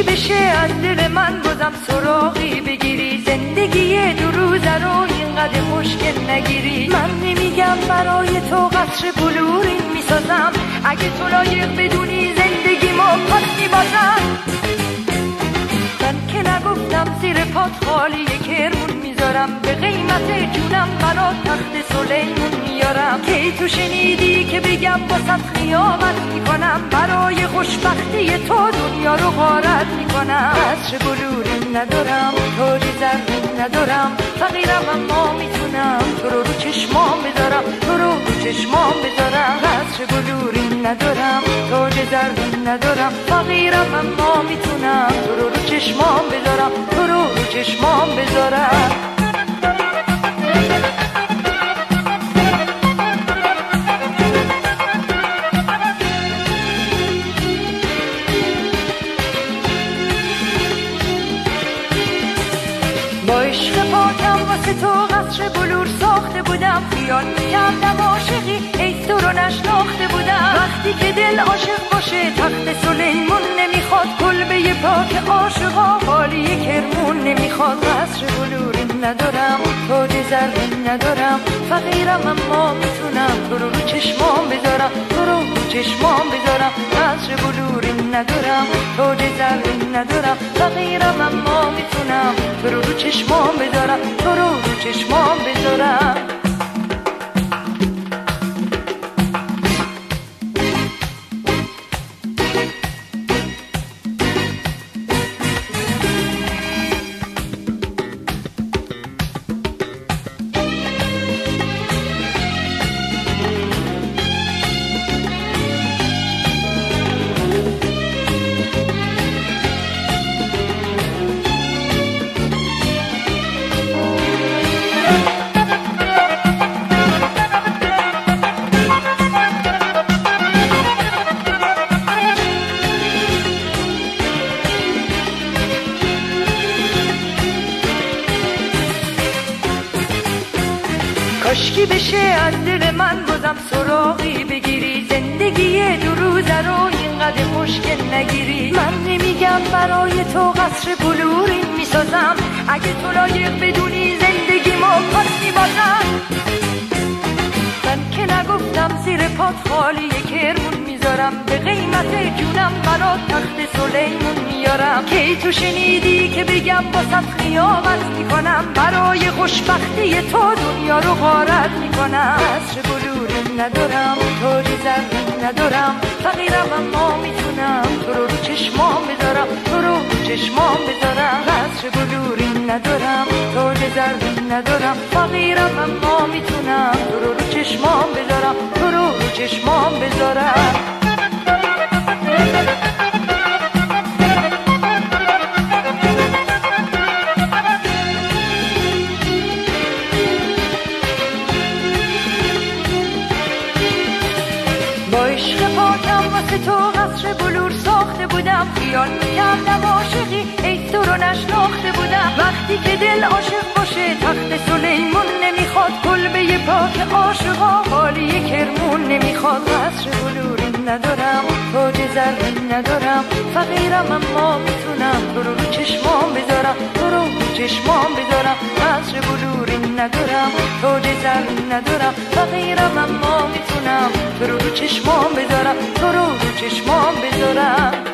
کاشکی بشه از دل من بازم سراغی بگیری، زندگی دو روزه رو اینقدر مشکل نگیری. من نمیگم برای تو قصر بلوری میسازم، اگه تو لایق بدونی زندگی ما پس میبازم. من که نگفتم زیر پات خالی کرمون میذارم، به قیمت جونم برات تخت سلیمون میارم. کی تو شنیدی که بگم واسط خیانت میکنم، برای خوشبختی تو دنیا رو غارت میکنم. قصر بلوری ندارم، تاج زرین ندارم، فقیرم اما میتونم تو رو رو چشمام بذارم، تو رو رو چشمام بذارم. قصر بلوری ندارم، تاج زرین ندارم، فقیرم اما میتونم تو رو رو چشمام بذارم، تو رو رو چشمام بذارم. با عشق پاکم واسه تو قصر بلور ساخته بودم، خیال میکردم عاشقی ای تو رو نشناخته بودم. وقتی که دل عاشق باشه تخت سلیمون نمیخواد، کلبه پاک عاشقا خالی کرمون نمیخواد. قصر بلوری ندارم، تاج زرین ندارم، فقیرم اما میتونم تو رو رو چشمام بذارم، تو رو رو چشمام بذارم. قصر بلوری ندارم، تاج زرین ندارم، فقیرم اما میتونم تو رو رو چشمام بذارم، تو رو رو چشمام بذارم. کاشکی بشه از دل من بازم سراغی بگیری، زندگی دو روزه رو اینقدر مشکل نگیری. من نمیگم برای تو قصر بلوری میسازم، اگه تو لایق بدونی زندگی ما پس میبازم. من که نگفتم زیر پات خالی کرمون میذارم، به قیمت جونم برات تخت سلیمون میارم. کی تو شنیدی که بگم واسط خیانت میکنم، برای خوشبختی تو دنیا رو غارت میکنم. قصر بلوری ندارم، تاج زرین ندارم، فقیرم اما میتونم تو رو رو چشمام بذارم، تو رو رو چشمام بذارم. قصر بلوری ندارم، تاج زرین ندارم، فقیرم اما میتونم تو رو رو چشمام بذارم، تو رو رو چشمام بذارم. با عشق پاکم واسه تو قصر بلور ساخته بودم، خیال میکردم عاشقی ای تو رو نشناخته بودم. وقتی که دل عاشق باشه تخت سلیمون نمیخواد، کلبه پاک عاشقا خالی کرمون نمیخواد. قصر بلوری ندارم، تاج زرین ندارم، فقیرم اما میتونم تو رو رو چشمام بذارم، تو رو رو چشمام بذارم. قصر بلوری ندارم، تاج زرین ندارم، فقیرم اما میتونم تو رو رو چشمام بذارم، تو رو رو چشمام بذارم.